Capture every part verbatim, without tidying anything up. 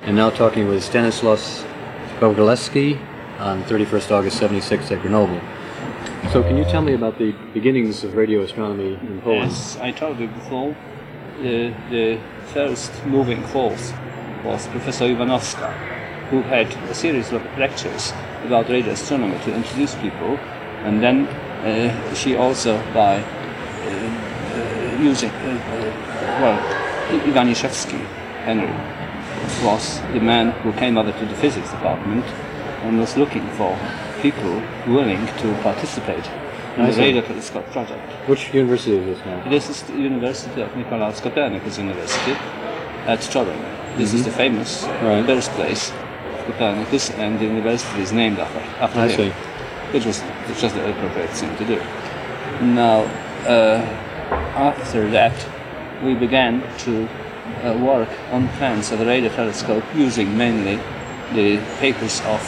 and now talking with Stanislaus Bogalewski on thirty-first August seventy-six at Grenoble. So can you tell me about the beginnings of radio astronomy in Poland? As I told you before, the, the first moving force was Professor Iwanowska, who had a series of lectures about radio astronomy to introduce people, and then uh, she also, by uh, uh, using, uh, uh, well, Iwaniszewski, Henry, was the man who came over to the physics department and was looking for people willing to participate in I the see. radio telescope project. Which university is this now? This is the University of Nicolaus Copernicus University at Toruń. This Mm-hmm. is the famous Right. birthplace of Copernicus, and the university is named after, after I him, see. which was just the appropriate thing to do. Now, uh, after that, we began to uh, work on plans of a radio telescope using mainly the papers of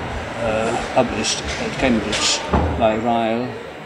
uh, published at Cambridge by Ryle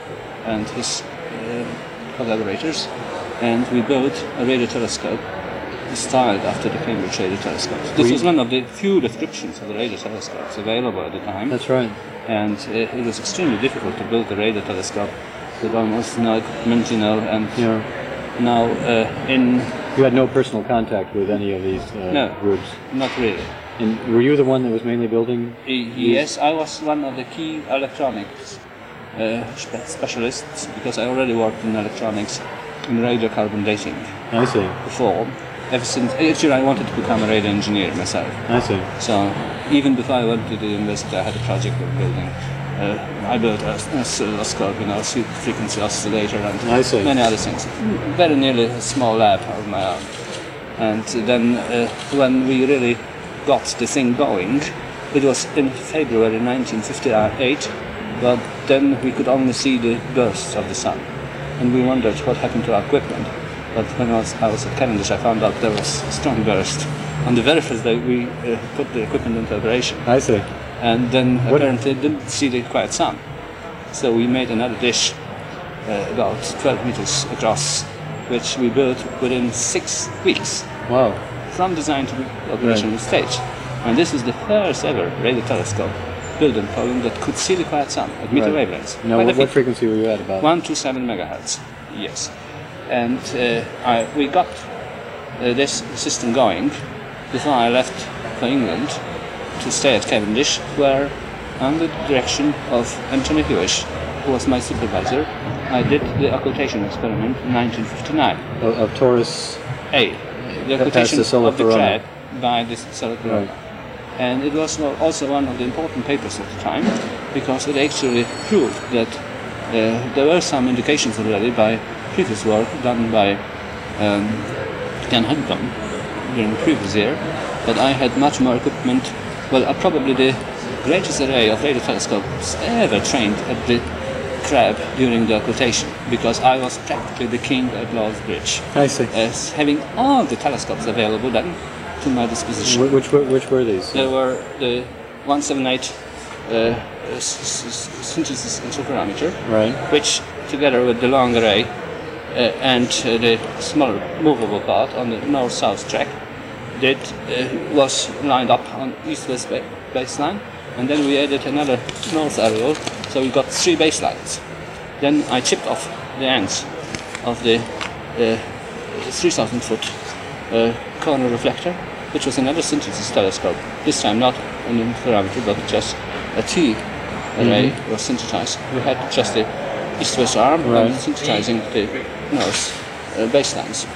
and his uh, collaborators, and we built a radio telescope styled after the Cambridge radio telescopes. This We- was one of the few descriptions of the radio telescopes available at the time, That's right. and uh, it was extremely difficult to build a radio telescope with almost no equipment, you know, and Yeah. now uh, in You had no personal contact with any of these uh, No. groups. not really. And were you the one that was mainly building? Yes, I was one of the key electronics uh, spe- specialists because I already worked in electronics in radiocarbon dating I see. before. Ever since, actually, I wanted to become a radio engineer myself. I see. So even before I went to the university, I had a project of building. Uh, I built a, a oscilloscope, you know, frequency oscillator, and I see. many other things. Very nearly a small lab of my own. And then uh, when we really got the thing going, it was in February nineteen fifty-eight, but then we could only see the bursts of the sun, and we wondered what happened to our equipment. But when I was, I was at Cavendish, I found out there was a strong burst. On the very first day, we uh, put the equipment into operation, I see. and then What- apparently didn't see the quiet sun. So we made another dish uh, about twelve meters across, which we built within six weeks Wow. from design to operational stage. And this is the first ever radio telescope built in Poland that could see the quiet sun at meter Right. wavelengths. Now, Quite a what, what feat. frequency were you at about? one hundred twenty-seven megahertz, yes. And uh, I, we got uh, this system going before I left for England to stay at Cavendish, where, under the direction of Anthony Hewish, who was my supervisor, I did the occultation experiment in nineteen fifty-nine. Of, of Taurus. A, the That passed occultation the solar of the corona. crab by the solar corona. Right. And it was well, also one of the important papers at the time, because it actually proved that uh, there were some indications already by previous work done by um, Jan Hagblom during the previous year, but I had much more equipment. Well, uh, probably the greatest array of radio telescopes ever trained at the crab during the occultation, because I was practically the king at Lord's Bridge, I see. as having all the telescopes available then to my disposition. Wh- Which, were- which were these? There were the one seventy-eight uh, s- s- synthesis interferometer, Right. which, together with the long array uh, and uh, the smaller movable part on the north-south track, that uh, was lined up on east-west ba- baseline, and then we added another north aerial, so we got three baselines. Then I chipped off the ends of the uh, three thousand foot uh, corner reflector, which was another synthesis telescope. This time not an interferometer, but just a T array Mm-hmm. was synthesized. We had just the east-west arm Right. and synthesizing the north uh, baselines.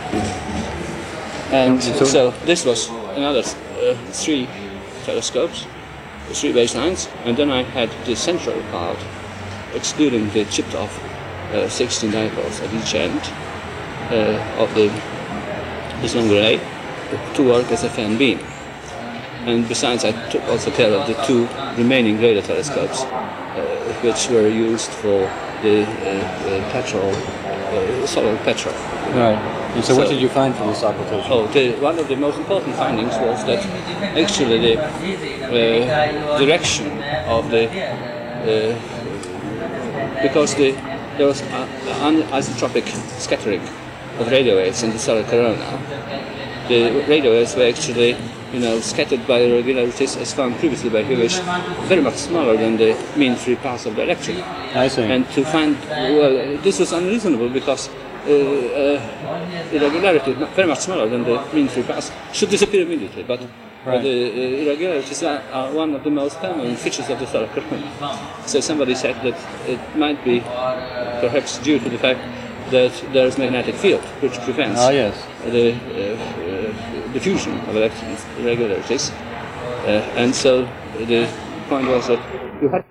And So- so, this was another uh, three telescopes, three baselines, and then I had the central part, excluding the chipped off uh, sixteen dipoles at each end uh, of the this long array, to work as a fan beam. And besides, I took also care of the two remaining radio telescopes, uh, which were used for the uh, uh, petrol, uh, solar petrol. Right. And so, what So- did you find from this occultation? Oh, the, one of the most important findings was that actually the uh, direction of the uh, because the there was a- an anisotropic scattering of radio waves in the solar corona. The radio waves were actually you know, scattered by irregularities as found previously by Hewish, very much smaller than the mean free path of the electron. I see. And to find, well, this was unreasonable because uh, uh, irregularity, very much smaller than the mean free path, should disappear immediately. But Right. uh, the uh, irregularities are, are one of the most common features of the solar corona. So somebody said that it might be perhaps due to the fact that there is magnetic field which prevents Ah, yes. the uh, uh, diffusion of electrons irregularities. Uh, and so the point was that you had